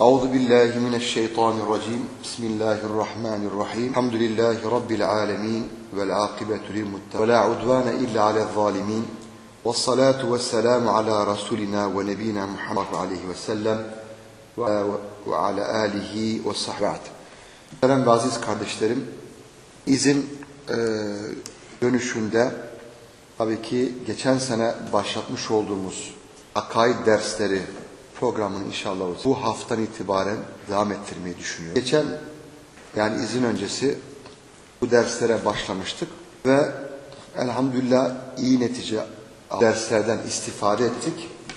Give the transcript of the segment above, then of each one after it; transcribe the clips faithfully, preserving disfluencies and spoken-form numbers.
Euzu billahi mineşşeytanirracim. Bismillahirrahmanirrahim. Elhamdülillahi rabbil alamin ve'l akibetu lil muttaqin. Ve la udvane illa alel zalimin. Ves salatu vesselamu ala rasulina ve nebiyina Muhammed aleyhi ve sellem ve ala alihi ve sahbihi. Muhterem ve aziz kardeşlerim, izin e, dönüşünde tabii ki geçen sene başlatmış olduğumuz akaid dersleri programını inşallah bu haftadan itibaren devam ettirmeyi düşünüyorum. Geçen yani izin öncesi bu derslere başlamıştık ve elhamdülillah iyi netice derslerden istifade ettik.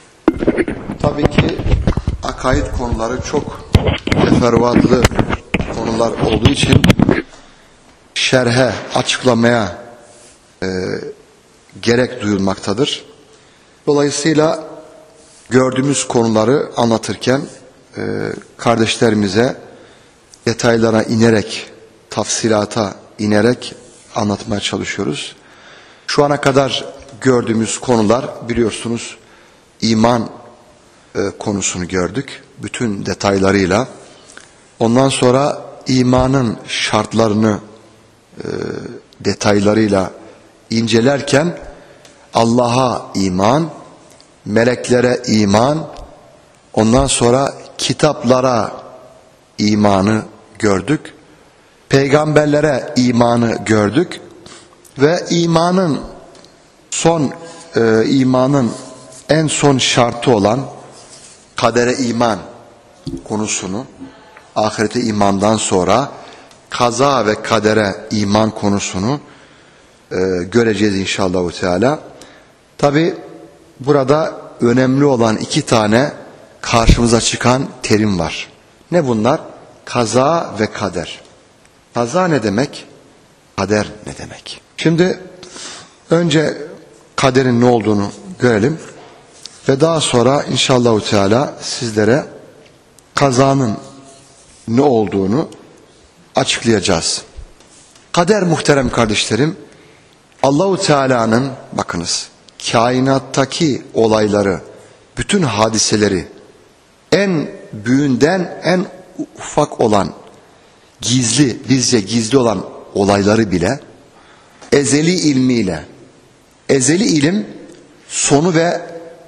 Tabii ki akaid konuları çok teferruatlı konular olduğu için şerhe, açıklamaya e, gerek duyulmaktadır. Dolayısıyla gördüğümüz konuları anlatırken e, kardeşlerimize detaylara inerek, tafsilata inerek anlatmaya çalışıyoruz. Şu ana kadar gördüğümüz konular biliyorsunuz iman e, konusunu gördük. Bütün detaylarıyla. Ondan sonra imanın şartlarını e, detaylarıyla incelerken Allah'a iman, meleklere iman, ondan sonra kitaplara imanı gördük, peygamberlere imanı gördük ve imanın son e, imanın en son şartı olan kadere iman konusunu, ahirete imandan sonra kaza ve kadere iman konusunu e, göreceğiz inşallah Teala. Tabi burada önemli olan iki tane karşımıza çıkan terim var. Ne bunlar? Kaza ve kader. Kaza ne demek? Kader ne demek? Şimdi önce kaderin ne olduğunu görelim ve daha sonra inşallah Teala sizlere kazanın ne olduğunu açıklayacağız. Kader muhterem kardeşlerim, Allahu Teala'nın bakınız kainattaki olayları, bütün hadiseleri en büyüğünden en ufak olan gizli, bizce gizli olan olayları bile ezeli ilmiyle, ezeli ilim sonu ve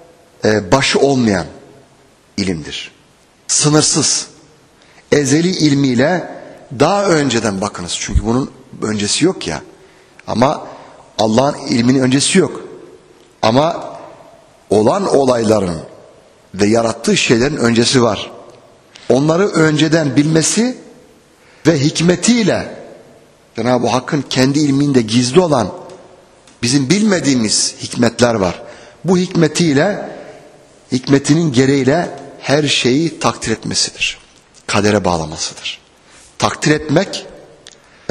e, başı olmayan ilimdir. Sınırsız. Ezeli ilmiyle daha önceden bakınız. Çünkü bunun öncesi yok ya. Ama Allah'ın ilminin öncesi yok. Ama olan olayların ve yarattığı şeylerin öncesi var. Onları önceden bilmesi ve hikmetiyle Cenab-ı Hakk'ın kendi ilminde gizli olan bizim bilmediğimiz hikmetler var. Bu hikmetiyle, hikmetinin gereğiyle her şeyi takdir etmesidir. Kadere bağlamasıdır. Takdir etmek e,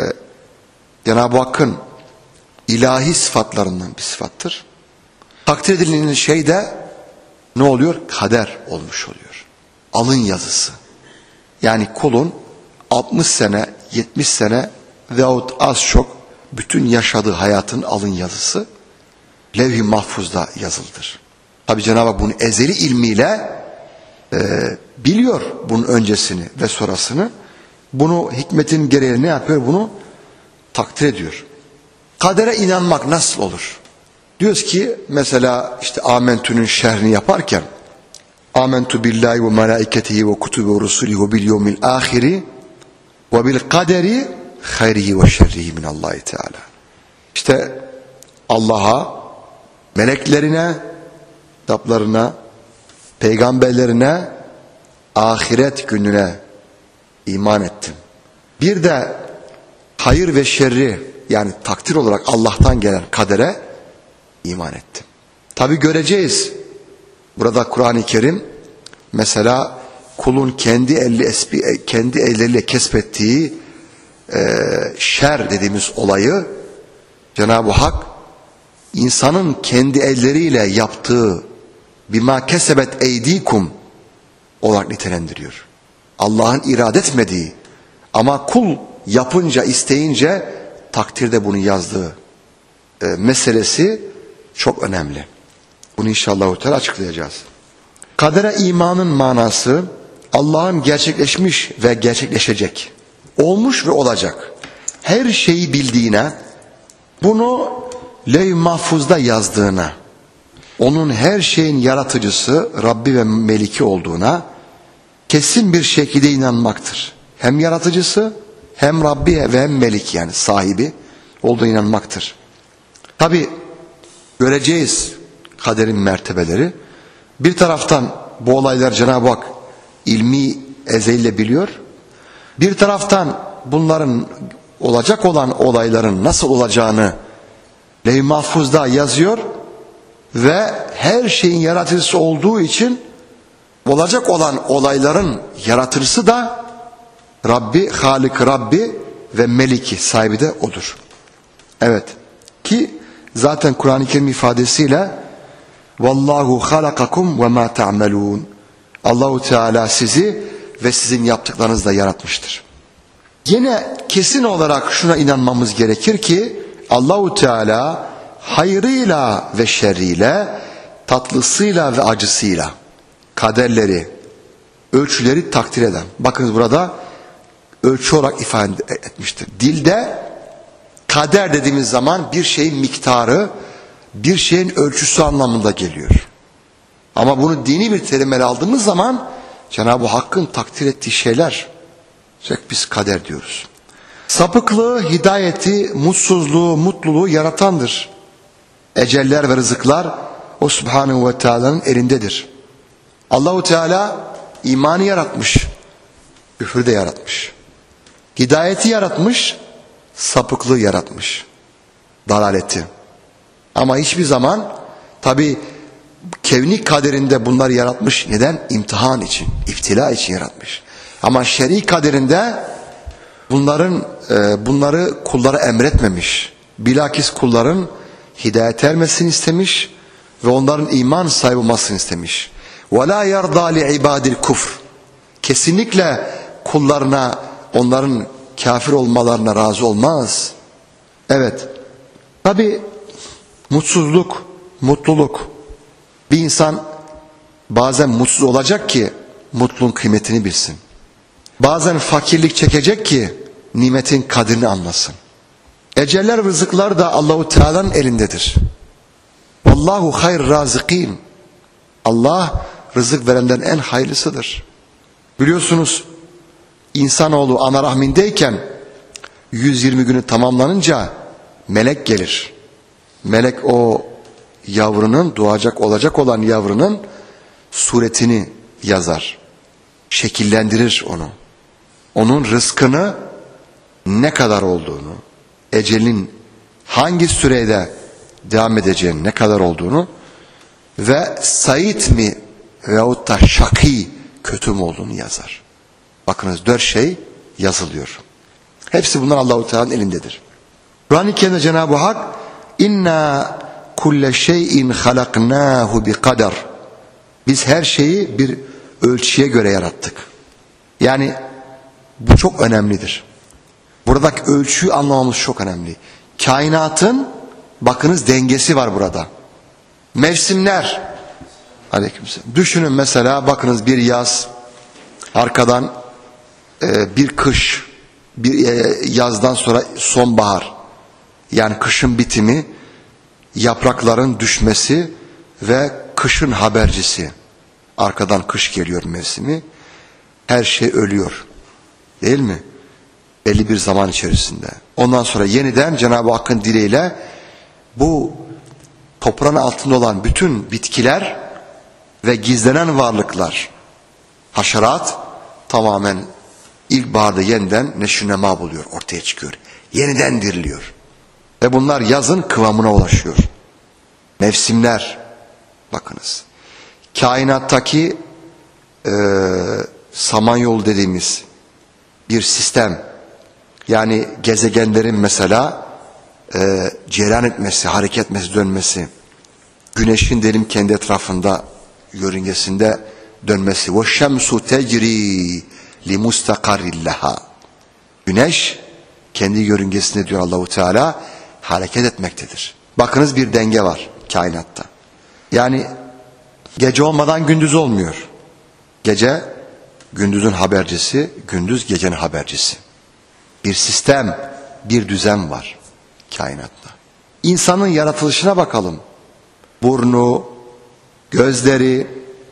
Cenab-ı Hakk'ın ilahi sıfatlarından bir sıfattır. Takdir edilen şey de ne oluyor? Kader olmuş oluyor. Alın yazısı. Yani kulun altmış sene, yetmiş sene veyahut az çok bütün yaşadığı hayatın alın yazısı levh-i mahfuzda yazılıdır. Tabi Cenab-ı Hak bunu ezeli ilmiyle e, biliyor bunun öncesini ve sonrasını. Bunu hikmetin gereği ne yapıyor? Bunu takdir ediyor. Kadere inanmak nasıl olur? Diyoruz ki mesela işte Amentü'nün şerhini yaparken Amentu billahi ve melaiketihi ve kutubi ve rusulihi ve bil yevmil ahiri ve bil kaderi hayrihi ve şerrihi minallahi teala. İşte Allah'a, meleklerine, kitaplarına, peygamberlerine, ahiret gününe iman ettim. Bir de hayır ve şerri yani takdir olarak Allah'tan gelen kadere iman ettim. Tabi göreceğiz. Burada Kur'an-ı Kerim mesela kulun kendi eli kendi elleriyle kesbettiği e, şer dediğimiz olayı Cenab-ı Hak insanın kendi elleriyle yaptığı bima kesebet eydikum olarak nitelendiriyor. Allah'ın irade etmediği ama kul yapınca, isteyince takdirde bunu yazdığı e, meselesi çok önemli. Bunu inşallah açıklayacağız. Kadere imanın manası Allah'ın gerçekleşmiş ve gerçekleşecek, olmuş ve olacak her şeyi bildiğine, bunu Levh-i Mahfuz'da yazdığına, onun her şeyin yaratıcısı, Rabbi ve Meliki olduğuna kesin bir şekilde inanmaktır. Hem yaratıcısı, hem Rabbi ve hem Meliki, yani sahibi olduğuna inanmaktır. Tabi göreceğiz kaderin mertebeleri. Bir taraftan bu olaylar Cenab-ı Hak ilmi ezeliyle biliyor. Bir taraftan bunların, olacak olan olayların nasıl olacağını Levh-i Mahfuz'da yazıyor ve her şeyin yaratıcısı olduğu için olacak olan olayların yaratıcısı da Rabbi, Halik Rabbi ve Meliki, sahibi de odur. Evet, ki zaten Kur'an-ı Kerim ifadesiyle Vallahu halakakum ve ma ta'melun. Allahu Teala sizi ve sizin yaptıklarınızla yaratmıştır. Yine kesin olarak şuna inanmamız gerekir ki Allahu Teala hayrıyla ve şerriyle, tatlısıyla ve acısıyla kaderleri, ölçüleri takdir eden. Bakınız burada ölçü olarak ifade etmiştir. Dilde kader dediğimiz zaman bir şeyin miktarı, bir şeyin ölçüsü anlamında geliyor. Ama bunu dini bir terimle aldığımız zaman Cenab-ı Hakk'ın takdir ettiği şeyler, biz kader diyoruz. Sapıklığı, hidayeti, mutsuzluğu, mutluluğu yaratandır. Eceller ve rızıklar o Subhanahu ve Teala'nın elindedir. Allahu Teala imanı yaratmış, küfrü de yaratmış. Hidayeti yaratmış, sapıklığı yaratmış, dalaleti. Ama hiçbir zaman tabi kevni kaderinde bunları yaratmış. Neden? İmtihan için, iftila için yaratmış. Ama şer'i kaderinde bunların e, bunları kullara emretmemiş. Bilakis kulların hidayet ermesini istemiş ve onların iman sahibi olmasını istemiş. وَلَا يَرْضَى لِعِبَادِ الْكُفْرِ Kesinlikle kullarına, onların kafir olmalarına razı olmaz. Evet, tabi mutsuzluk, mutluluk. Bir insan bazen mutsuz olacak ki mutluluğun kıymetini bilsin. Bazen fakirlik çekecek ki nimetin kadrini anlasın. Eceller, rızıklar da Allahu Teala'nın elindedir. Vallahu hayr razıkin. Allah rızık verenden en hayırlısıdır. Biliyorsunuz insanoğlu ana rahmindeyken yüz yirmi günü tamamlanınca melek gelir. Melek o yavrunun, doğacak olacak olan yavrunun suretini yazar. Şekillendirir onu. Onun rızkını ne kadar olduğunu, ecelin hangi sürede devam edeceğini, ne kadar olduğunu ve sait mi veyahut da şakî, kötü mü olduğunu yazar. Bakınız dört şey yazılıyor. Hepsi bunlar Allahu Teala'nın elindedir. Kur'an-ı Kerim'de Cenab-ı Hak inna kulle şeyin halaknahu bi kader. Biz her şeyi bir ölçüye göre yarattık. Yani bu çok önemlidir. Buradaki ölçüyü anlamamız çok önemli. Kainatın bakınız dengesi var burada. Mevsimler. Aleykümselam. Düşünün mesela bakınız bir yaz, arkadan e, bir kış, bir e, yazdan sonra sonbahar. Yani kışın bitimi, yaprakların düşmesi ve kışın habercisi. Arkadan kış geliyor mevsimi. Her şey ölüyor. Değil mi? Belli bir zaman içerisinde. Ondan sonra yeniden Cenab-ı Hakk'ın dileğiyle bu toprağın altında olan bütün bitkiler ve gizlenen varlıklar, haşerat tamamen ilkbaharda yeniden neşünema buluyor, ortaya çıkıyor. Yeniden diriliyor. Ve bunlar yazın kıvamına ulaşıyor. Mevsimler, bakınız. Kainattaki e, samanyolu dediğimiz bir sistem, yani gezegenlerin mesela e, cereyan etmesi, hareket etmesi, dönmesi, güneşin diyelim kendi etrafında, yörüngesinde dönmesi. وَالشَّمْسُ تَجْرِي لِمُسْتَقَرِّ لَهَا Güneş kendi yörüngesinde diyor Allahu Teala hareket etmektedir. Bakınız bir denge var kainatta. Yani gece olmadan gündüz olmuyor. Gece gündüzün habercisi, gündüz gecenin habercisi. Bir sistem, bir düzen var kainatta. İnsanın yaratılışına bakalım. Burnu, gözleri,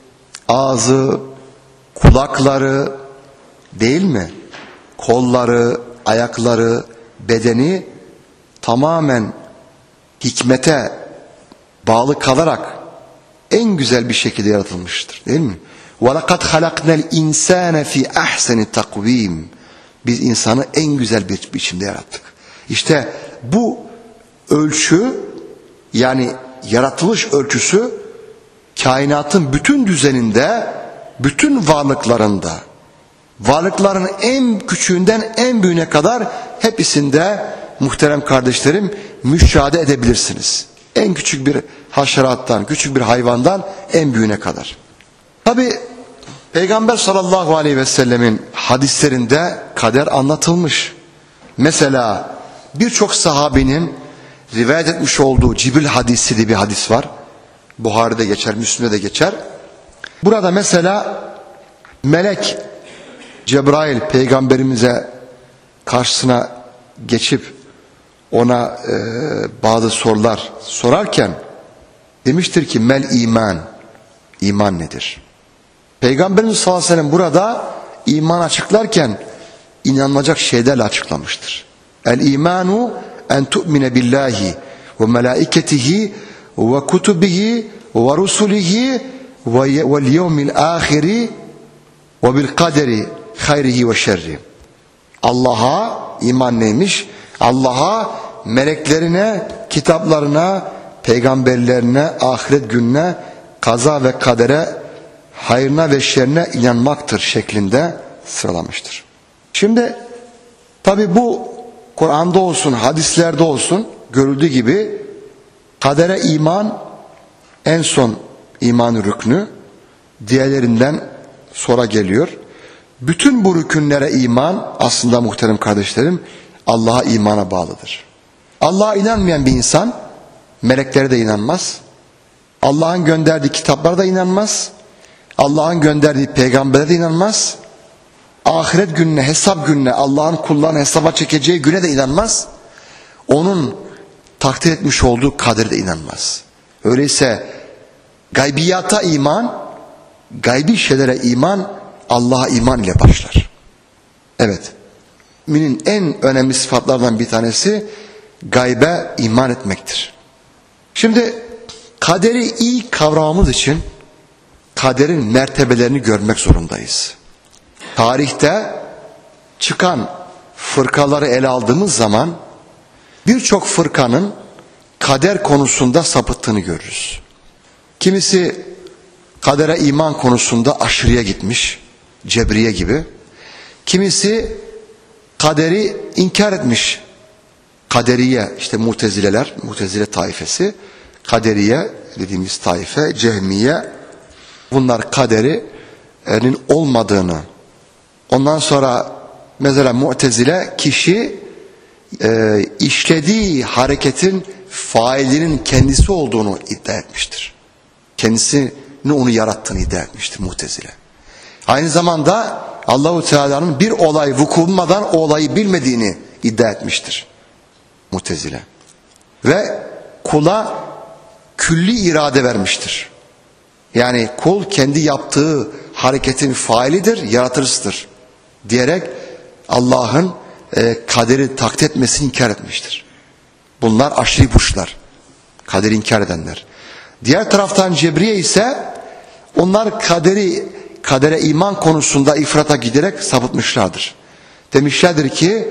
ağzı, kulakları, değil mi? Kolları, ayakları, bedeni tamamen hikmete bağlı kalarak en güzel bir şekilde yaratılmıştır, değil mi? وَلَقَدْ خَلَقْنَا الْاِنْسَانَ فِي اَحْسَنِ تَقْوِيمٍ. Biz insanı en güzel bir biçimde yarattık. İşte bu ölçü, yani yaratılış ölçüsü kainatın bütün düzeninde, bütün varlıklarında, varlıkların en küçüğünden en büyüğüne kadar hepsinde muhterem kardeşlerim müşahede edebilirsiniz. En küçük bir haşerattan, küçük bir hayvandan en büyüğüne kadar. Tabi Peygamber sallallahu aleyhi ve sellemin hadislerinde kader anlatılmış. Mesela birçok sahabinin rivayet etmiş olduğu Cibril hadisi diye bir hadis var. Buhari'de geçer, Müslim'de de geçer. Burada mesela melek Cebrail peygamberimize karşısına geçip ona e, bazı sorular sorarken demiştir ki mel iman, iman nedir? Peygamberimiz sallallahu aleyhi ve sellem burada iman açıklarken inanılacak şeylerle açıklamıştır. El imanu en tu'mine billahi ve melaiketihi ve kutubihi ve rusulihi ve yevmil ahiri ve bil kaderi hayrihi ve şerri. Allah'a iman neymiş? Allah'a, meleklerine, kitaplarına, peygamberlerine, ahiret gününe, kaza ve kadere, hayrına ve şerrine inanmaktır şeklinde sıralamıştır. Şimdi tabi bu Kur'an'da olsun, hadislerde olsun görüldüğü gibi kadere iman en son iman rüknü, diğerlerinden sonra geliyor. Bütün bu rükünlere iman aslında muhterem kardeşlerim Allah'a imana bağlıdır. Allah'a inanmayan bir insan meleklere de inanmaz. Allah'ın gönderdiği kitaplara da inanmaz. Allah'ın gönderdiği peygambere de inanmaz. Ahiret gününe, hesap gününe, Allah'ın kullarını hesaba çekeceği güne de inanmaz. Onun takdir etmiş olduğu kadere de inanmaz. Öyleyse gaybiyata iman, gaybi şeylere iman, Allah'a iman ile başlar. Evet. Müminin en önemli sıfatlardan bir tanesi gaybe iman etmektir. Şimdi kaderi iyi kavramamız için kaderin mertebelerini görmek zorundayız. Tarihte çıkan fırkaları ele aldığımız zaman birçok fırkanın kader konusunda sapıttığını görürüz. Kimisi kadere iman konusunda aşırıya gitmiş, Cebriye gibi. Kimisi kaderi inkar etmiş, Kaderiye, işte Mutezileler, Mutezile taifesi, Kaderiye dediğimiz taife, Cehmiye, bunlar kaderin olmadığını, ondan sonra mesela Mu'tezile kişi e, işlediği hareketin failinin kendisi olduğunu iddia etmiştir. Kendisini onu yarattığını iddia etmiştir Mu'tezile. Aynı zamanda Allahu Teala'nın bir olay vuku bulmadan o olayı bilmediğini iddia etmiştir Mu'tezile. Ve kula külli irade vermiştir. Yani kul kendi yaptığı hareketin failidir, yaratıcısıdır diyerek Allah'ın e, kaderi takdir etmesini inkar etmiştir. Bunlar aşırı puşlar, kaderi inkar edenler. Diğer taraftan Cebriye ise onlar kaderi kadere iman konusunda ifrata giderek sapıtmışlardır. Demişlerdir ki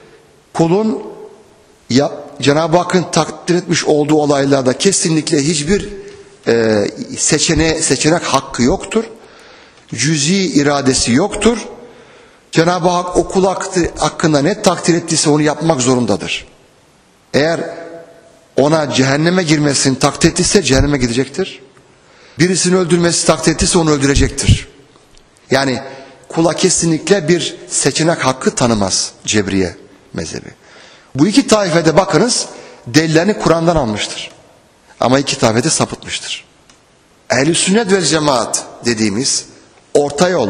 kulun ya, Cenab-ı Hakk'ın takdir etmiş olduğu olaylarda kesinlikle hiçbir e, seçene, seçenek hakkı yoktur. Cüz'i iradesi yoktur. Cenab-ı Hak o kul hakkında ne takdir ettiyse onu yapmak zorundadır. Eğer ona cehenneme girmesini takdir ettiyse cehenneme gidecektir. Birisini öldürmesi takdir ettiyse onu öldürecektir. Yani kula kesinlikle bir seçenek hakkı tanımaz Cebriye mezhebi. Bu iki taifede bakınız delillerini Kur'an'dan almıştır. Ama iki taifede sapıtmıştır. Ehl-i sünnet ve cemaat dediğimiz orta yol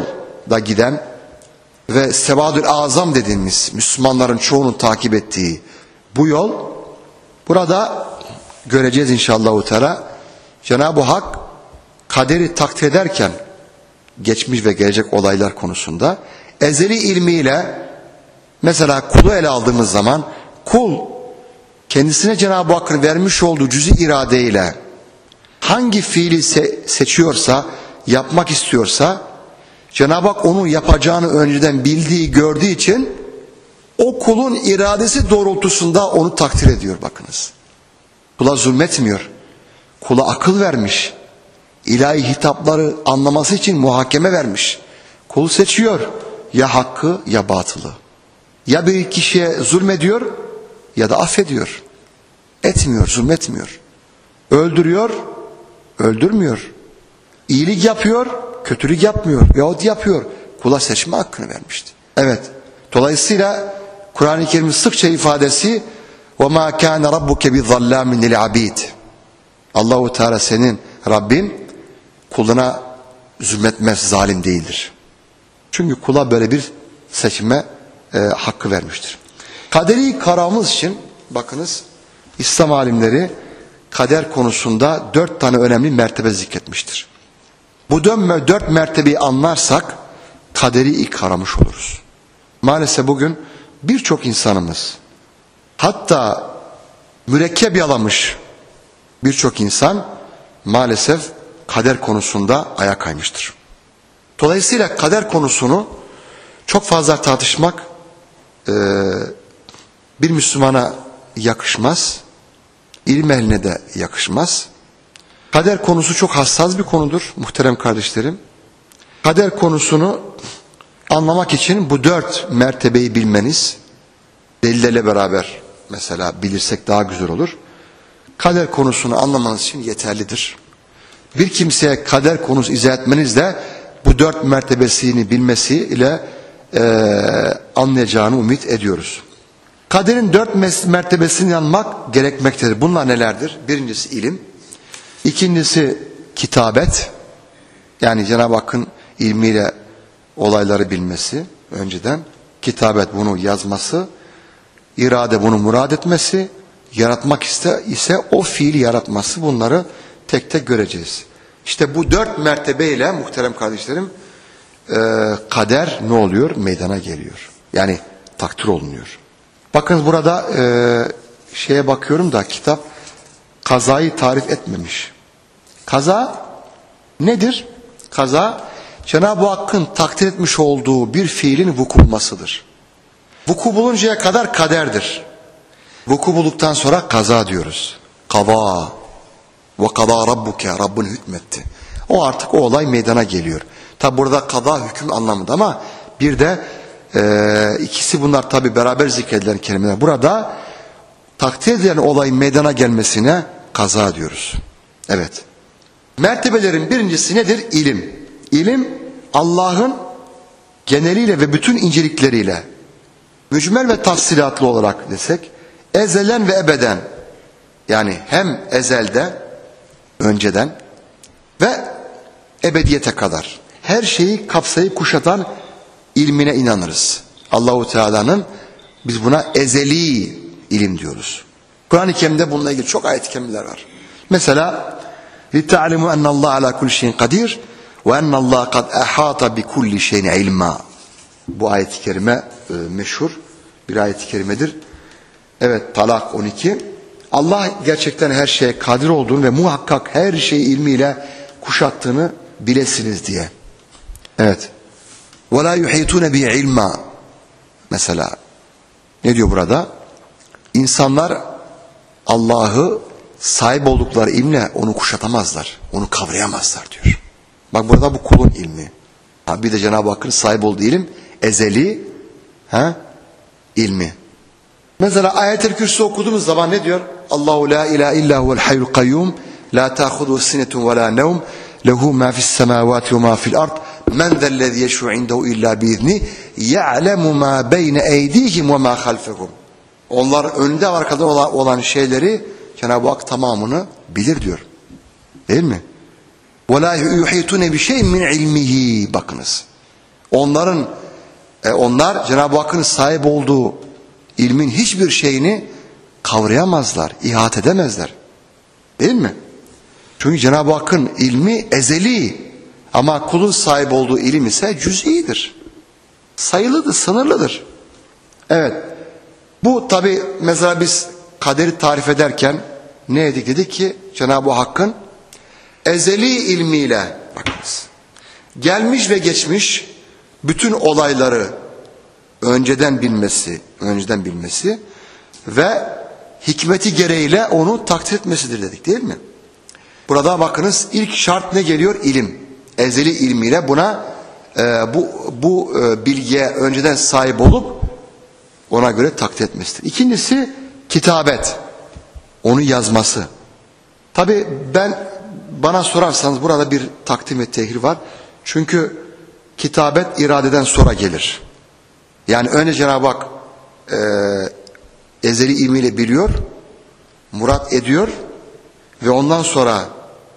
da giden ve Sevadül Azam dediğimiz Müslümanların çoğunun takip ettiği bu yol, burada göreceğiz inşallah Teala. Cenab-ı Hak kaderi takdir ederken geçmiş ve gelecek olaylar konusunda ezeli ilmiyle mesela kulu ele aldığımız zaman kul kendisine Cenab-ı Hakk'ın vermiş olduğu cüz-i iradeyle hangi fiili se- seçiyorsa, yapmak istiyorsa Cenab-ı Hak onu yapacağını önceden bildiği, gördüğü için o kulun iradesi doğrultusunda onu takdir ediyor bakınız. Kula zulmetmiyor. Kula akıl vermiş. İlahi hitapları anlaması için muhakeme vermiş. Kul seçiyor ya hakkı ya batılı. Ya bir kişiye zulmediyor ya da affediyor. Etmiyor, zulmetmiyor. Öldürüyor, öldürmüyor. İyilik yapıyor, kötülük yapmıyor. Yahut yapıyor. Kula seçme hakkını vermişti. Evet. Dolayısıyla Kur'an-ı Kerim'in sıkça ifadesi وَمَا كَانَ رَبُّكَ بِظَلَّامٍ لِلْعَبِيدِ Allah-u Teala senin Rabbin kuluna zulmetmez, zalim değildir. Çünkü kula böyle bir seçme e, hakkı vermiştir. Kaderi karamız için bakınız İslam alimleri kader konusunda dört tane önemli mertebe zikretmiştir. Bu dört mertebeyi anlarsak kaderi ilk kavramış oluruz. Maalesef bugün birçok insanımız, hatta mürekkep yalamış birçok insan maalesef kader konusunda ayağa kaymıştır. Dolayısıyla kader konusunu çok fazla tartışmak e, bir Müslümana yakışmaz, ilim ehline de yakışmaz. Kader konusu çok hassas bir konudur muhterem kardeşlerim. Kader konusunu anlamak için bu dört mertebeyi bilmeniz, delillerle beraber mesela bilirsek daha güzel olur. Kader konusunu anlamanız için yeterlidir. Bir kimseye kader konusu izah etmeniz de bu dört mertebesini bilmesiyle e, anlayacağını ümit ediyoruz. Kaderin dört mertebesini yanmak gerekmektedir. Bunlar nelerdir? Birincisi ilim. İkincisi kitabet. Yani Cenab-ı Hakk'ın ilmiyle olayları bilmesi önceden. Kitabet bunu yazması. İrade bunu murad etmesi. Yaratmak ise, ise o fiili yaratması. Bunları tek tek göreceğiz. İşte bu dört mertebeyle muhterem kardeşlerim e, kader ne oluyor? Meydana geliyor. Yani takdir olunuyor. Bakın burada e, şeye bakıyorum da kitap kazayı tarif etmemiş. Kaza nedir? Kaza Cenab-ı Hakk'ın takdir etmiş olduğu bir fiilin vuku bulmasıdır. Vuku buluncaya kadar kaderdir. Vuku bulduktan sonra kaza diyoruz. Kaza. Ve kaza rabbuke. Rabbin hükmetti. O artık o olay meydana geliyor. Tabi burada kaza hüküm anlamında ama bir de e, ikisi bunlar tabi beraber zikredilen kelimeler. Burada takdir edilen olayın meydana gelmesine kaza diyoruz. Evet. Mertebelerin birincisi nedir? İlim. İlim Allah'ın geneliyle ve bütün incelikleriyle mücmel ve tafsilatlı olarak desek ezelen ve ebeden, yani hem ezelde önceden ve ebediyete kadar her şeyi kapsayıp kuşatan ilmine inanırız. Allahu Teala'nın biz buna ezeli ilim diyoruz. Kur'an-ı Kerim'de bununla ilgili çok ayet-i kerimeler var. Mesela لِتَعْلِمُوا أَنَّ اللّٰهَ عَلَى كُلِّ شَيْءٍ قَدِيرٌ وَأَنَّ اللّٰهَ قَدْ أَحَاطَ بِكُلِّ شَيْءٍ عِلْمًا. Bu ayet-i kerime e, meşhur bir ayet-i kerimedir. Evet, Talak on iki. Allah gerçekten her şeye kadir olduğunu ve muhakkak her şeyi ilmiyle kuşattığını bilesiniz diye. Evet. وَلَا يُحِيطُونَ بِهِ عِلْمًا. Mesela ne diyor burada? İnsanlar Allah'ı sahip oldukları ilmle onu kuşatamazlar. Onu kavrayamazlar diyor. Bak burada bu kulun ilmi. Ha, bir de Cenab-ı Hakk'ın sahip olduğu ilim ezeli ha, ilmi. Mesela Ayet-el Kürsi okuduğumuz zaman ne diyor? Allahu la ilahe illa huvel hayyul kayyum la ta'khuduhu sinetun ve la nevm lehu ma fi's semavati ve ma fi'l ard men zellezî yeşfa'u indehu illa biizni ya'lemu ma beyne eydihim ve ma halfehum. Onlar önde ve arkada olan şeyleri Cenab-ı Hak tamamını bilir diyor. Değil mi? وَلَا يُحِيطُونَ بِشَيْءٍ مِنْ عِلْمِهِ. Bakınız. Onların e, onlar Cenab-ı Hakk'ın sahip olduğu ilmin hiçbir şeyini kavrayamazlar, ihate edemezler. Değil mi? Çünkü Cenab-ı Hakk'ın ilmi ezeli, ama kulun sahip olduğu ilim ise cüz'idir. Sayılıdır, sınırlıdır. Evet. Bu tabi mesela biz kaderi tarif ederken ne dedik? Dedik ki Cenab-ı Hakk'ın ezeli ilmiyle, bakınız, gelmiş ve geçmiş bütün olayları önceden bilmesi, önceden bilmesi ve hikmeti gereğiyle onu takdir etmesidir dedik, değil mi? Burada bakınız, ilk şart ne geliyor? İlim. Ezeli ilmiyle buna e, bu bu e, bilgiye önceden sahip olup ona göre takdir etmesidir. İkincisi kitabet. Onu yazması. Tabi ben bana sorarsanız burada bir takdim ve tehir var. Çünkü kitabet iradeden sonra gelir. Yani önce Cenab-ı Hak e, ezeli ilmiyle biliyor, murat ediyor ve ondan sonra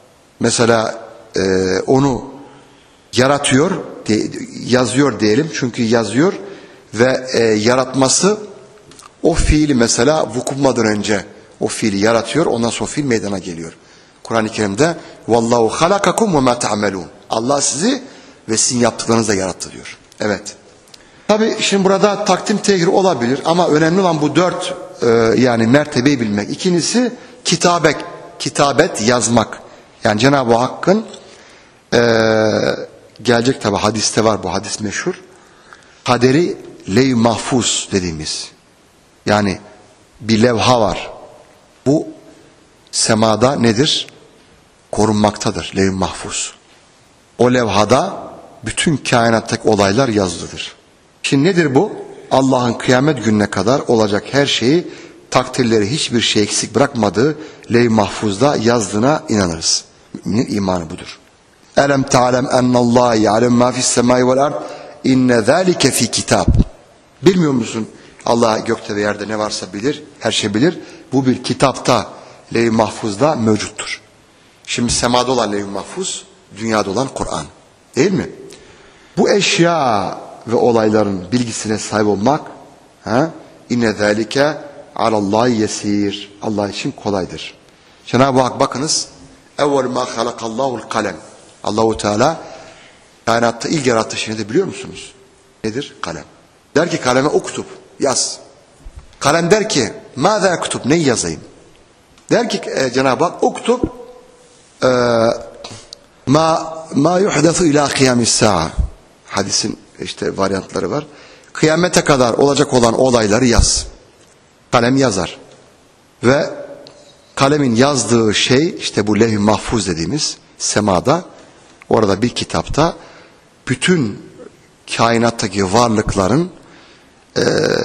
mesela e, onu yaratıyor, de, yazıyor diyelim. Çünkü yazıyor ve e, yaratması o fiili mesela vukumadan önce o fiili yaratıyor, ondan sonra fiil meydana geliyor. Kur'an-ı Kerim'de vallahu halakakum ve ma ta'melun. Allah sizi ve sizin yaptıklarınızı da yarattı diyor. Evet. Tabi şimdi burada takdim tehir olabilir ama önemli olan bu dört e, yani mertebeyi bilmek. İkincisi kitabek, kitabet yazmak. Yani Cenab-ı Hakk'ın e, gelecek tabi hadiste var, bu hadis meşhur. Kaderi levh-i mahfuz dediğimiz. Yani bir levha var. Bu semada nedir? Korunmaktadır levh-i mahfuz. O levhada bütün kainattaki olaylar yazılıdır. Şimdi nedir bu? Allah'ın kıyamet gününe kadar olacak her şeyi, takdirleri hiçbir şey eksik bırakmadığı levh-i mahfuzda yazdığına inanırız. Müminin imanı budur. Elem ta'lem ennallâhi ya'lem mâ fissemâi vel ard inne zâlike fî kitâb. Bilmiyor musun? Allah gökte ve yerde ne varsa bilir, her şey bilir. Bu bir kitapta, levh-i mahfuzda mevcuttur. Şimdi semada olan levh-i mahfuz, dünyada olan Kur'an. Değil mi? Bu eşya ve olayların bilgisine sahip olmak, ha? İnne zâlike alallahi yesîr. Allah için kolaydır. Cenab-ı Hak bakınız, evvel mâ halakallâhu'l kalem. Allahu Teala kainatta ilk yarattığı şey nedir biliyor musunuz? Nedir? Kalem. Der ki kaleme uktub, yaz. Kalem der ki mâzâ uktub, neyi yazayım? Der ki e, Cenab-ı Hak uktub e, ma ma yuhdathu ila kıyamis sa'a. Hadisin işte varyantları var. Kıyamete kadar olacak olan olayları yaz. Kalem yazar. Ve kalemin yazdığı şey işte bu levh-i mahfuz dediğimiz semada, orada bir kitapta bütün kainattaki varlıkların e,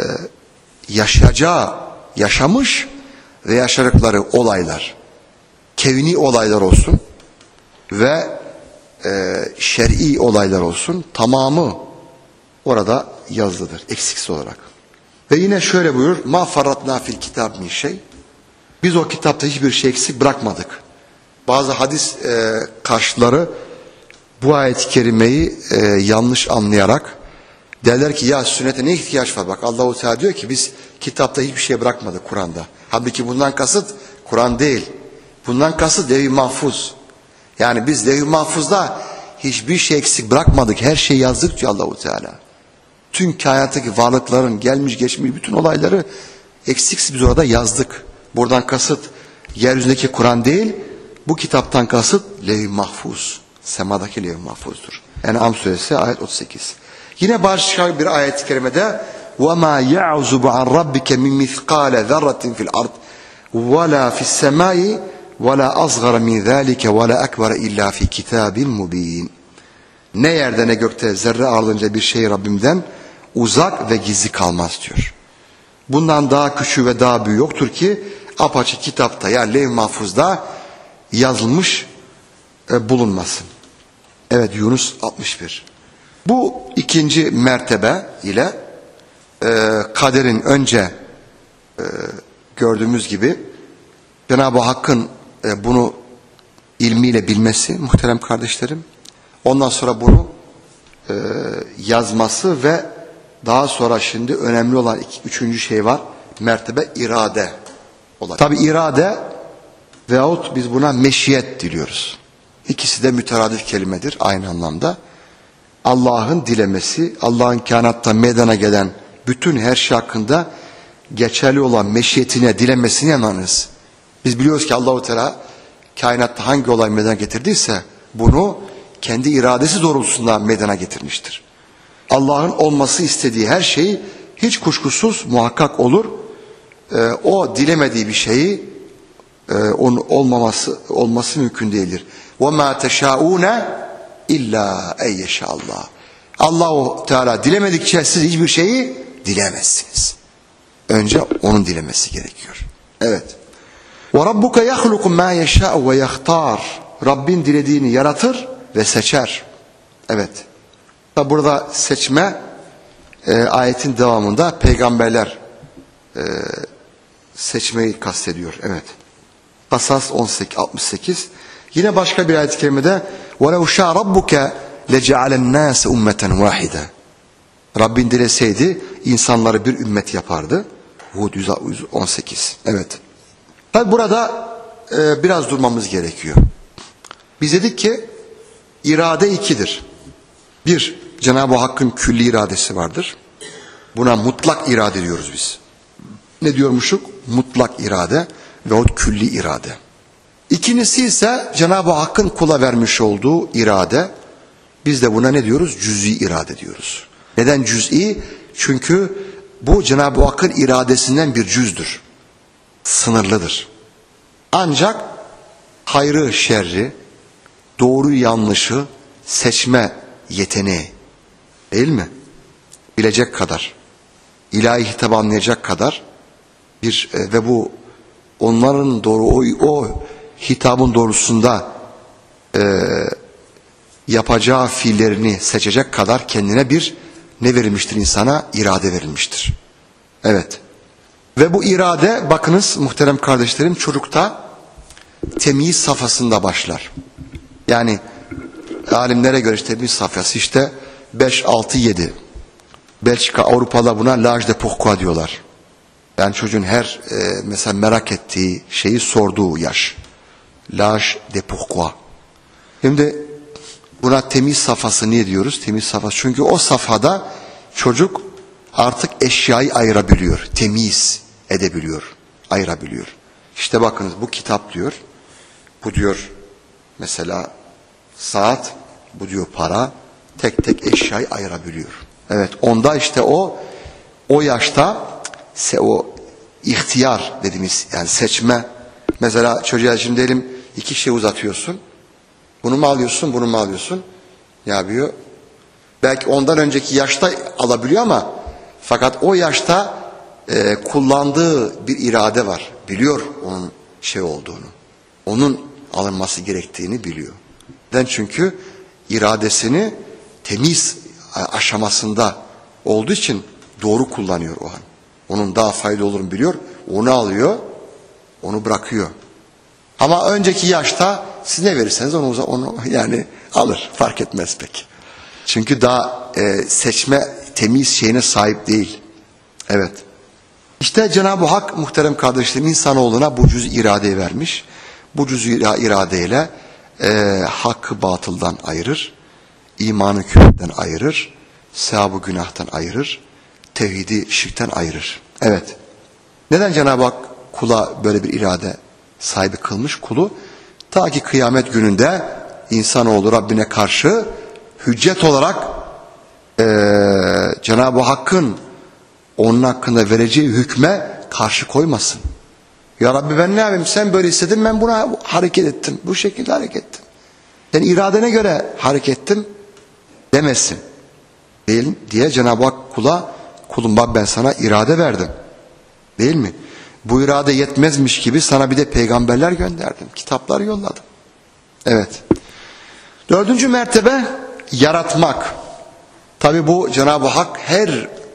yaşayacağı, yaşamış ve yaşadıkları olaylar, kevni olaylar olsun ve e, şer'i olaylar olsun, tamamı orada yazılıdır eksiksiz olarak. Ve yine şöyle buyurur: ma farratna fil kitab min şey. Biz o kitapta hiçbir şey eksik bırakmadık. Bazı hadis e, karşıları bu ayet-i kerimeyi e, yanlış anlayarak derler ki ya sünnete ne ihtiyaç var? Bak Allah-u Teala diyor ki biz kitapta hiçbir şey bırakmadık Kur'an'da. Halbuki bundan kasıt Kur'an değil. Bundan kasıt levh-i mahfuz. Yani biz levh-i mahfuzda hiçbir şey eksik bırakmadık. Her şeyi yazdık diyor Allah-u Teala. Tüm kainattaki varlıkların gelmiş geçmiş bütün olayları eksiksiz biz orada yazdık. Buradan kasıt yeryüzündeki Kur'an değil, bu kitaptan kasıt levh-i mahfuz. Semadaki levh-i mahfuzdur. En'am suresi ayet otuz sekiz. Yine başka bir ayet-i kerimede وَمَا يَعْزُبُ عَنْ رَبِّكَ مِنْ مِثْقَالَ ذَرَّةٍ فِي الْأَرْضِ وَلَا فِي السَّمَاءِ وَلَا أَصْغَرَ مِنْ ذَٰلِكَ وَلَا أَكْبَرَ إِلَّا فِي كِتَابٍ مُب۪ينٍ. Ne yerde ne gökte zerre ağırlığınca bir şey Rabbimden uzak ve gizli kalmaz diyor. Bundan daha küçüğü ve daha büyüğü yoktur ki apaçık kitapta yani levh-i mahfuzda yazılmış e, bulunmasın. Evet, Yunus altmış bir. Bu ikinci mertebe ile e, kaderin önce e, gördüğümüz gibi Cenab-ı Hakk'ın e, bunu ilmiyle bilmesi muhterem kardeşlerim. Ondan sonra bunu e, yazması ve daha sonra şimdi önemli olan iki, üçüncü şey var. Mertebe irade olacak. Tabi irade veyahut biz buna meşiyet diliyoruz. İkisi de müteradif kelimedir aynı anlamda. Allah'ın dilemesi, Allah'ın kainatta meydana gelen bütün her şey hakkında geçerli olan meşiyetine, dilemesine inanırız. Biz biliyoruz ki Allah-u Teala kainatta hangi olay meydana getirdiyse bunu kendi iradesi doğrultusunda meydana getirmiştir. Allah'ın olması istediği her şey hiç kuşkusuz muhakkak olur. Ee, o dilemediği bir şeyi e, onun olmaması olması mümkün değildir. وَمَا تَشَاءُونَ اِلَّا اَيَّشَاءَ اللّٰهِ Allah-u Teala dilemedikçe siz hiçbir şeyi dilemezsiniz. Önce onun dilemesi gerekiyor. Evet. وَرَبُّكَ يَخْلُقُ مَا يَشَاءُ وَيَخْتَارُ Rabbin dilediğini yaratır ve seçer. Evet. Burada seçme e, ayetin devamında peygamberler e, seçmeyi kastediyor. Evet. Kasas on sekiz altmış sekiz. Yine başka bir ayet-i kerimede وَلَوْ شَاءَ رَبُّكَ لَجَعَلَ النَّاسَ اُمَّةً وَاحِدًا Rabbin dileseydi insanları bir ümmet yapardı. Hud yüz on sekiz. Evet. Tabi burada e, biraz durmamız gerekiyor. Biz dedik ki irade ikidir. Bir, Cenab-ı Hakk'ın külli iradesi vardır. Buna mutlak irade diyoruz biz. Ne diyormuşuk? Mutlak irade veyahut külli irade. İkincisi ise Cenab-ı Hakk'ın kula vermiş olduğu irade. Biz de buna ne diyoruz? Cüz'i irade diyoruz. Neden cüz'i? Çünkü bu Cenab-ı Hakk'ın iradesinden bir cüzdür. Sınırlıdır. Ancak hayrı, şerri, doğruyu, yanlışı seçme yeteneği, değil mi? Bilecek kadar, ilahi hitabı anlayacak kadar bir e, ve bu onların doğru o, o hitabın doğrusunda e, yapacağı fiillerini seçecek kadar kendine bir ne verilmiştir insana? İrade verilmiştir. Evet. Ve bu irade bakınız muhterem kardeşlerim çocukta temyiz safhasında başlar. Yani alimlere göre işte temyiz safhası işte beş altı yedi. Belçika, Avrupa'da buna l'âge de pourquoi diyorlar. Yani çocuğun her e, mesela merak ettiği şeyi sorduğu yaş. L'âge de pourquoi. Şimdi buna temiz safhası niye diyoruz? Temiz safhası. Çünkü o safhada çocuk artık eşyayı ayırabiliyor. Temiz edebiliyor. Ayırabiliyor. İşte bakınız bu kitap diyor. Bu diyor mesela saat. Bu diyor para. Tek tek eşyayı ayırabiliyor. Evet onda işte o o yaşta o ihtiyar dediğimiz yani seçme. Mesela çocuğa şimdi diyelim iki şey uzatıyorsun. Bunu mu alıyorsun, bunu mu alıyorsun? Ne yapıyor? Belki ondan önceki yaşta alabiliyor ama fakat o yaşta e, kullandığı bir irade var. Biliyor onun şey olduğunu. Onun alınması gerektiğini biliyor. Neden? Çünkü iradesini temiz aşamasında olduğu için doğru kullanıyor o an. Onun daha faydalı olduğunu biliyor. Onu alıyor, onu bırakıyor. Ama önceki yaşta siz ne verirseniz onu, onu yani alır. Fark etmez pek. Çünkü daha e, seçme temiz şeyine sahip değil. Evet. İşte Cenab-ı Hak muhterem kardeşlerim insanoğluna bu cüz iradeyi vermiş. Bu cüz iradeyle e, hakkı batıldan ayırır. İmanı küfürden ayırır. Sevabı günahtan ayırır. Tevhidi şirkten ayırır. Evet. Neden Cenab-ı Hak kula böyle bir irade sahibi kılmış kulu? Ta ki kıyamet gününde insanoğlu Rabbine karşı hüccet olarak e, Cenab-ı Hakk'ın onun hakkında vereceği hükme karşı koymasın. Ya Rabbi ben ne yapayım? Sen böyle istedin, ben buna hareket ettim. Bu şekilde hareket ettim. Sen iradene göre hareket ettim demesin. Değil diye Cenab-ı Hak kula, kulum bak ben sana irade verdim. Değil mi? Bu irade yetmezmiş gibi sana bir de peygamberler gönderdim. Kitaplar yolladım. Evet. Dördüncü mertebe yaratmak. Tabi bu Cenab-ı Hak her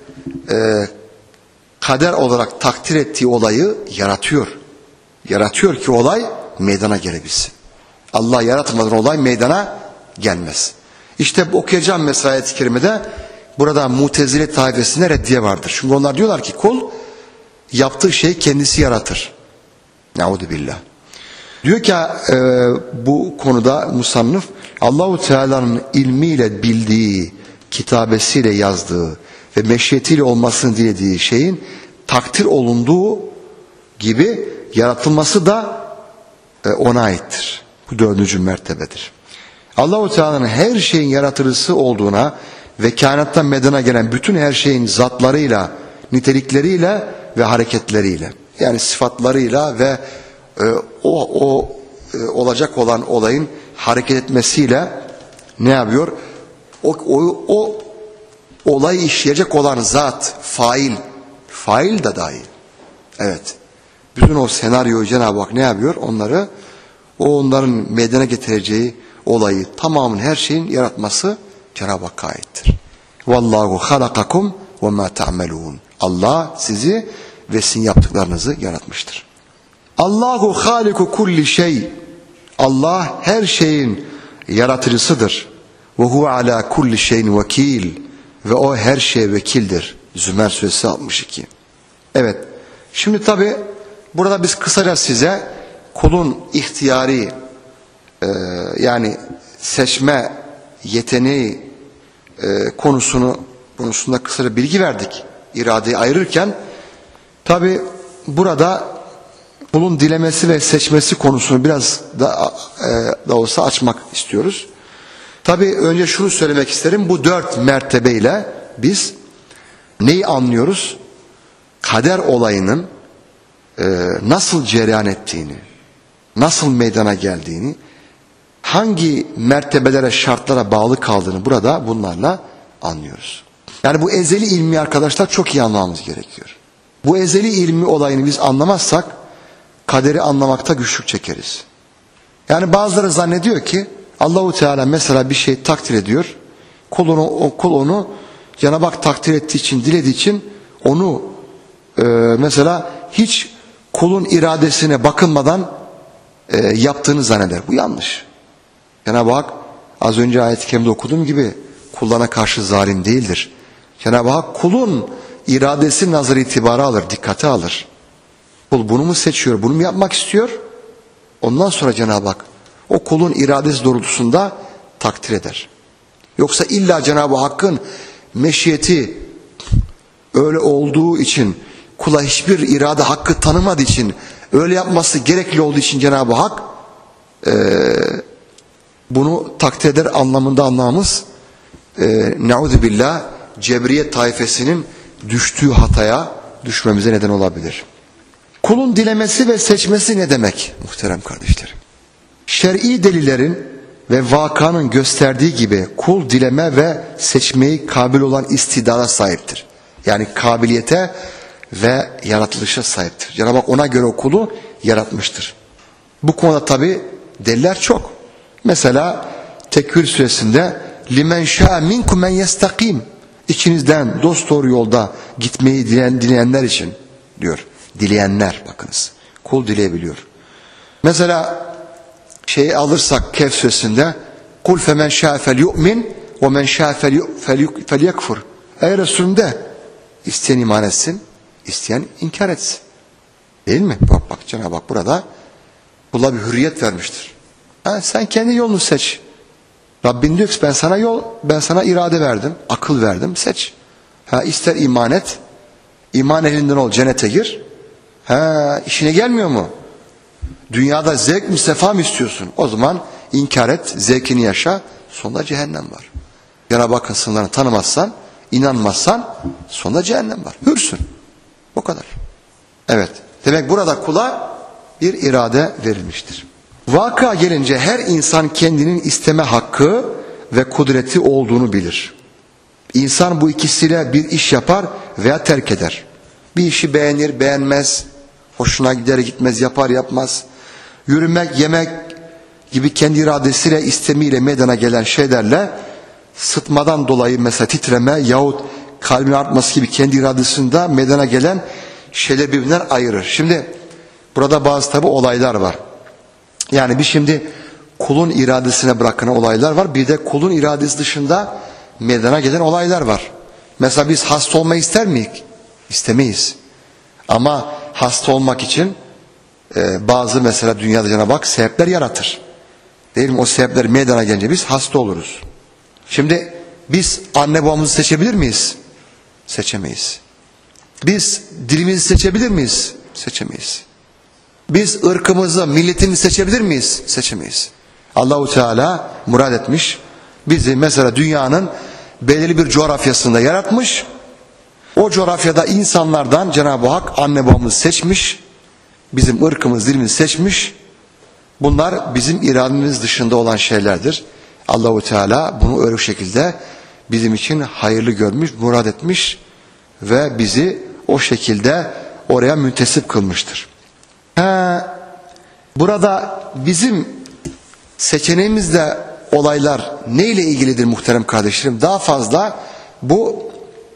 e, kader olarak takdir ettiği olayı yaratıyor. Yaratıyor ki olay meydana gelebilsin. Allah yaratmadan olay meydana gelmez. İşte okuyacağım mesela ayet-i kerimede burada Mutezile taifesine reddiye vardır. Çünkü onlar diyorlar ki kul yaptığı şeyi kendisi yaratır. Ne'udubillah. Diyor ki e, bu konuda musannıf Allah-u Teala'nın ilmiyle bildiği, kitabesiyle yazdığı ve meşiyetiyle olmasını dilediği şeyin takdir olunduğu gibi yaratılması da e, ona aittir. Bu dördüncü mertebedir. Allah-u Teala'nın her şeyin yaratılısı olduğuna ve kainattan meydana gelen bütün her şeyin zatlarıyla, nitelikleriyle ve hareketleriyle, yani sıfatlarıyla ve e, o, o e, olacak olan olayın hareket etmesiyle ne yapıyor? O, o, o olayı işleyecek olan zat, fail, fail de dahil. Evet. Bütün o senaryoyu Cenab-ı Hak ne yapıyor? Onları, o onların meydana getireceği olayı, tamamın her şeyin yaratması Cenab-ı Hakk'a aittir. Vallahu halakakum ve ma ta'melun. Allah sizi ve sizin yaptıklarınızı yaratmıştır. Allahu haliku kulli şey. Allah her şeyin yaratıcısıdır. Ve huve ala kulli şeyin vekil. Ve o her şeye vekildir. Zümer suresi altmış iki. Evet. Şimdi tabi burada biz kısaca size kulun ihtiyari e, yani seçme yeteneği e, konusunu konusunda kısaca bilgi verdik. İradeyi ayırırken tabi burada kulun dilemesi ve seçmesi konusunu biraz da, e, da olsa açmak istiyoruz. Tabi önce şunu söylemek isterim. Bu dört mertebeyle biz neyi anlıyoruz? Kader olayının e, nasıl cereyan ettiğini, nasıl meydana geldiğini, hangi mertebelere, şartlara bağlı kaldığını burada bunlarla anlıyoruz. Yani bu ezeli ilmi arkadaşlar çok iyi anlamamız gerekiyor. Bu ezeli ilmi olayını biz anlamazsak kaderi anlamakta güçlük çekeriz. Yani bazıları zannediyor ki Allah-u Teala mesela bir şey takdir ediyor. Kul onu, o kul onu Cenab-ı Hak takdir ettiği için, dilediği için onu e, mesela hiç kulun iradesine bakılmadan e, yaptığını zanneder. Bu yanlış. Cenab-ı Hak az önce ayet-i kerimde okuduğum gibi kullarına karşı zalim değildir. Cenab-ı Hak kulun iradesi nazar itibarı alır, dikkate alır. Kul bunu mu seçiyor, bunu mu yapmak istiyor? Ondan sonra Cenab-ı Hak o kulun iradesi doğrultusunda takdir eder. Yoksa illa Cenab-ı Hakk'ın meşiyeti öyle olduğu için, kula hiçbir irade hakkı tanımadığı için, öyle yapması gerekli olduğu için Cenab-ı Hak e, bunu takdir eder anlamında anlamamız e, ne'udzubillah Cebriye taifesinin düştüğü hataya düşmemize neden olabilir. Kulun dilemesi ve seçmesi ne demek muhterem kardeşlerim? Şer'i delillerin ve vakanın gösterdiği gibi kul dileme ve seçmeyi kabil olan istidada sahiptir. Yani kabiliyete ve yaratılışa sahiptir. Cenab-ı Hak ona göre o kulu yaratmıştır. Bu konuda tabi deliller çok. Mesela Tekvir suresinde limen şa'a minkum men yestakim, İçinizden dosdoğru yolda gitmeyi dileyen, dileyenler için diyor. Dileyenler, bakınız. Kul dileyebiliyor. Mesela şeyi alırsak Kehf suresinde kul femen şa'a fel yu'min ve men şa'a fel yekfur. Ey Resulüm de isteyen iman etsin, isteyen inkar etsin. Değil mi? Bak bak Cenab-ı Hak burada kula bir hürriyet vermiştir. Ha, sen kendi yolunu seç. Rabbin diyor ki ben sana yol, ben sana irade verdim, akıl verdim, seç. Ha, ister iman et, iman ehlinden ol, cennete gir. Ha, işine gelmiyor mu? Dünyada zevk mi, sefa mı istiyorsun? O zaman inkar et, zevkini yaşa, sonunda cehennem var. Cenab-ı Hakk'ın sınırlarını tanımazsan, inanmazsan sonunda cehennem var. Hürsün. O kadar. Evet. Demek burada kula bir irade verilmiştir. Vaka gelince her insan kendinin isteme hakkı ve kudreti olduğunu bilir. İnsan bu ikisiyle bir iş yapar veya terk eder. Bir işi beğenir, beğenmez, hoşuna gider, gitmez, yapar, yapmaz. Yürümek, yemek gibi kendi iradesiyle, istemiyle meydana gelen şeylerle sıtmadan dolayı mesela titreme yahut kalbin artması gibi kendi iradesinde meydana gelen şeyler birbirinden ayırır. Şimdi burada bazı tabi olaylar var. Yani biz şimdi kulun iradesine bırakılan olaylar var. Bir de kulun iradesi dışında meydana gelen olaylar var. Mesela biz hasta olmayı ister miyiz? İstemeyiz. Ama hasta olmak için e, bazı mesela dünyada Cenab-ı Hak sebepler yaratır. Değil mi? O sebepler meydana gelince biz hasta oluruz. Şimdi biz anne babamızı seçebilir miyiz? Seçemeyiz. Biz dilimizi seçebilir miyiz? Seçemeyiz. Biz ırkımızı, milletimizi seçebilir miyiz? Seçemeyiz. Allahu Teala murad etmiş. Bizi mesela dünyanın belirli bir coğrafyasında yaratmış. O coğrafyada insanlardan Cenab-ı Hak anne babamızı seçmiş. Bizim ırkımız, dilimizi seçmiş. Bunlar bizim irademiz dışında olan şeylerdir. Allahu Teala bunu öyle bir şekilde bizim için hayırlı görmüş, murad etmiş ve bizi o şekilde oraya müntesip kılmıştır. He, burada bizim seçeneğimizde olaylar neyle ilgilidir muhterem kardeşlerim? Daha fazla bu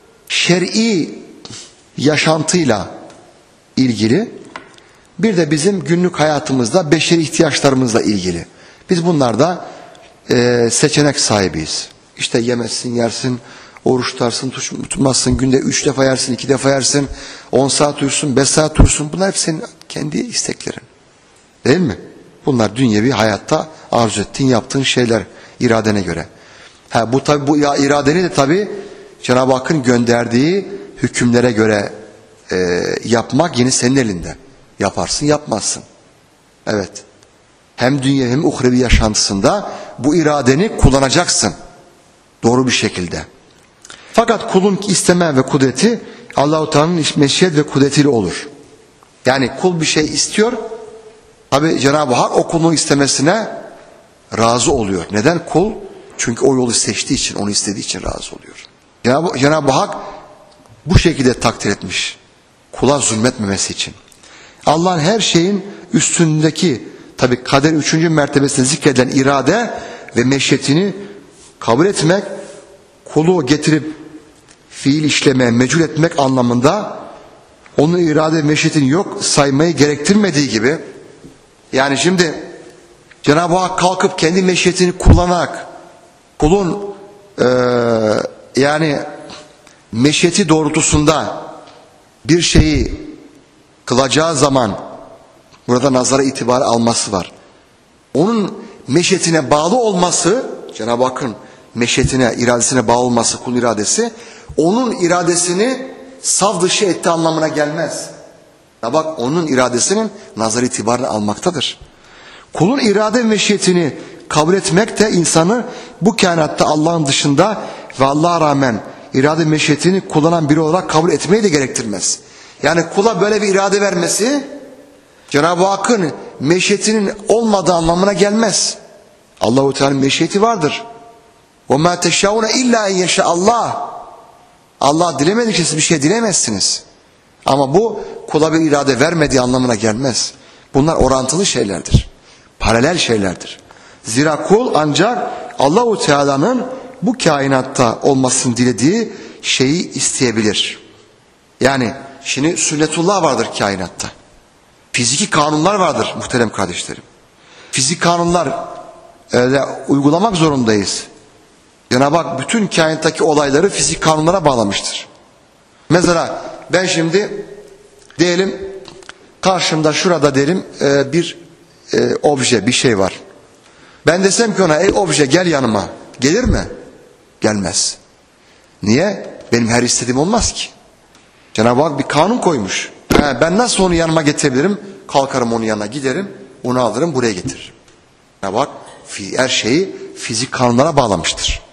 şer'i yaşantıyla ilgili, bir de bizim günlük hayatımızda beşeri ihtiyaçlarımızla ilgili. Biz bunlarda e, seçenek sahibiyiz. İşte yemezsin, yersin, oruç tutarsın, tutmazsın, günde üç defa yersin, iki defa yersin, on saat uyursun, beş saat uyursun. Bunlar hep senin kendi isteklerin. Değil mi? Bunlar dünyevi hayatta arzu ettiğin, yaptığın şeyler iradene göre. Ha, bu tabi bu ya iradeni de tabi Cenab-ı Hakk'ın gönderdiği hükümlere göre e, yapmak yine senin elinde. Yaparsın, yapmazsın. Evet. Hem dünya hem uhrevi yaşantısında bu iradeni kullanacaksın. Doğru bir şekilde. Fakat kulun isteme ve kudreti Allah-u Teala'nın meşiyet ve kudretiyle olur. Yani kul bir şey istiyor. Tabi Cenab-ı Hak o kulun istemesine razı oluyor. Neden kul? Çünkü o yolu seçtiği için, onu istediği için razı oluyor. Cenab-ı, Cenab-ı Hak bu şekilde takdir etmiş. Kula zulmetmemesi için. Allah'ın her şeyin üstündeki tabi kader üçüncü mertebesinde zikredilen irade ve meşiyetini kabul etmek, kulu getirip fiil işlemeye mecbur etmek anlamında onun irade ve meşiyetini yok saymayı gerektirmediği gibi, yani şimdi Cenab-ı Hak kalkıp kendi meşiyetini kullanarak kulun e, yani meşiyeti doğrultusunda bir şeyi kılacağı zaman burada nazara itibar alması var. Onun meşiyetine bağlı olması, Cenab-ı Hakk'ın meşiyetine, iradesine bağlı olması, kul iradesi, onun iradesini saf dışı ettiği anlamına gelmez. Ya bak, onun iradesinin nazar itibarını almaktadır. Kulun irade ve meşiyetini kabul etmek de insanı bu kainatta Allah'ın dışında ve Allah'a rağmen irade meşiyetini kullanan biri olarak kabul etmeyi de gerektirmez. Yani kula böyle bir irade vermesi Cenab-ı Hakk'ın meşiyetinin olmadığı anlamına gelmez. Allah-u Teala'nın meşiyeti vardır. وَمَا تَشَاءُونَ اِلَّا اَنْ يَشَاءَ Allah. Allah dilemedikçe siz bir şey dilemezsiniz. Ama bu kula bir irade vermediği anlamına gelmez. Bunlar orantılı şeylerdir. Paralel şeylerdir. Zira kul ancak Allah-u Teala'nın bu kainatta olmasını dilediği şeyi isteyebilir. Yani şimdi sünnetullah vardır kainatta. Fiziki kanunlar vardır muhterem kardeşlerim. Fizik kanunlar öyle uygulamak zorundayız. Cenab-ı Hak bütün kainattaki olayları fizik kanunlara bağlamıştır. Mesela ben şimdi diyelim karşımda şurada derim e, bir e, obje, bir şey var. Ben desem ki ona ey obje gel yanıma. Gelir mi? Gelmez. Niye? Benim her istediğim olmaz ki. Cenab-ı Hak bir kanun koymuş. He, ben nasıl onu yanıma getirebilirim? Kalkarım onun yanına giderim, onu alırım buraya getiririm. Cenab-ı Hak her şeyi fizik kanunlara bağlamıştır.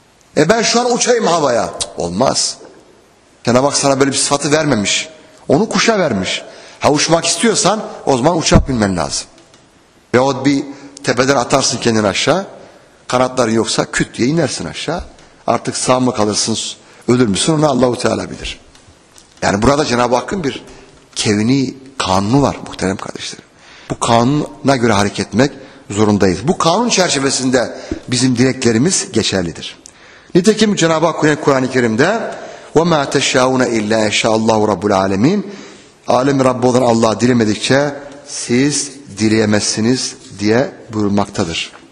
E ben şu an uçayım havaya. Olmaz. Cenab-ı Hak sana böyle bir sıfatı vermemiş. Onu kuşa vermiş. Ha uçmak istiyorsan o zaman uçak binmen lazım. Veyahut bir tepeden atarsın kendini aşağı. Kanatların yoksa küt diye inersin aşağı. Artık sağ mı kalırsın, ölür müsün onu Allah-u Teala bilir. Yani burada Cenab-ı Hakk'ın bir kevni kanunu var muhterem kardeşlerim. Bu kanuna göre hareket etmek zorundayız. Bu kanun çerçevesinde bizim dileklerimiz geçerlidir. Nitekim Cenab-ı Hak Kur'an-ı Kerim'de وَمَا تَشَاءُونَ اِلَّا اَشَاءَ اللّٰهُ رَبُّ الْعَالَمِينَ Alem Rabbi olan Allah dilemedikçe siz dileyemezsiniz diye buyurmaktadır.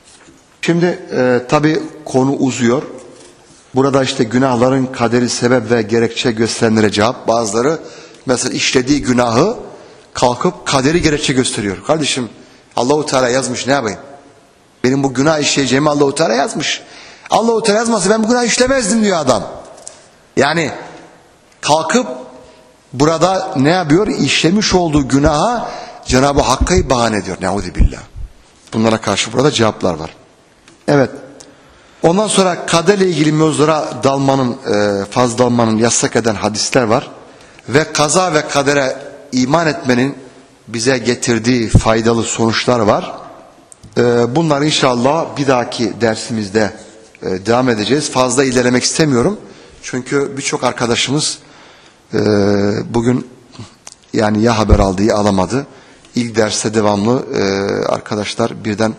Şimdi e, tabi konu uzuyor. Burada işte günahların kaderi sebep ve gerekçe gösterenlere cevap. Bazıları mesela işlediği günahı kalkıp kaderi gerekçe gösteriyor. Kardeşim Allah-u Teala yazmış, ne yapayım? Benim bu günah işleyeceğimi Allah-u Teala yazmış. Allah-u Teala yazmasa ben bu günah işlemezdim diyor adam. Yani kalkıp burada ne yapıyor? İşlemiş olduğu günaha Cenab-ı Hakk'ı bahane ediyor. Ne'uzubillah. Bunlara karşı burada cevaplar var. Evet. Ondan sonra kaderle ilgili mevzulara dalmanın, fazla dalmanın yasak eden hadisler var. Ve kaza ve kadere iman etmenin bize getirdiği faydalı sonuçlar var. Bunlar inşallah bir dahaki dersimizde devam edeceğiz. Fazla ilerlemek istemiyorum. Çünkü birçok arkadaşımız bugün yani ya haber aldı ya alamadı. İlk derste devamlı arkadaşlar birden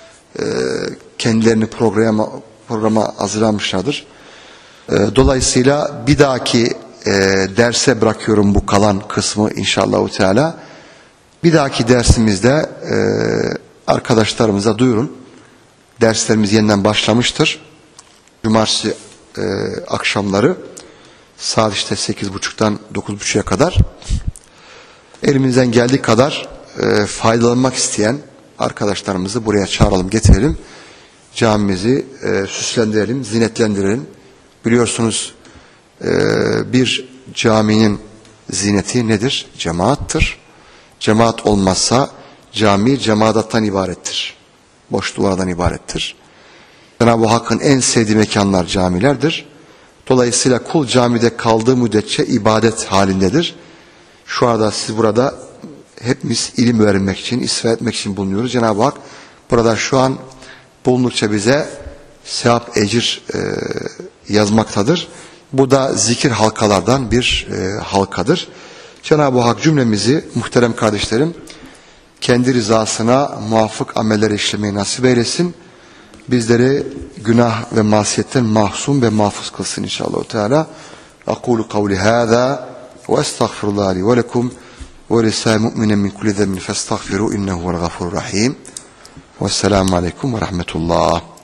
kendilerini programa, programa hazırlamışlardır. Dolayısıyla bir dahaki derse bırakıyorum bu kalan kısmı inşallah Teala. Bir dahaki dersimizde arkadaşlarımıza duyurun. Derslerimiz yeniden başlamıştır. Cumartesi e, akşamları saat işte sekiz buçuktan dokuz buçuğa kadar elimizden geldiği kadar e, faydalanmak isteyen arkadaşlarımızı buraya çağıralım, getirelim. Camimizi e, süslendirelim, zinetlendirelim. Biliyorsunuz e, bir caminin zineti nedir? Cemaattır. Cemaat olmazsa cami cemaattan ibarettir. Boş duvardan ibarettir. Cenab-ı Hakk'ın en sevdiği mekanlar camilerdir. Dolayısıyla kul camide kaldığı müddetçe ibadet halindedir. Şu anda siz burada hepimiz ilim öğrenmek için, istifade etmek için bulunuyoruz. Cenab-ı Hak burada şu an bulundukça bize sevap, ecir e, yazmaktadır. Bu da zikir halkalardan bir e, halkadır. Cenab-ı Hak cümlemizi muhterem kardeşlerim kendi rızasına muvafık ameller işlemeyi nasip eylesin. Bizleri günah ve masiyetten mahsum ve mahfuz kılsın inşallah Teala. Aqulu kavli hâzâ ve estağfirullah li ve lekum ve lisâ mu'minen min kulli zembin festağfiru innehu vel gafurur rahim. Vesselamu aleyküm ve rahmetullah.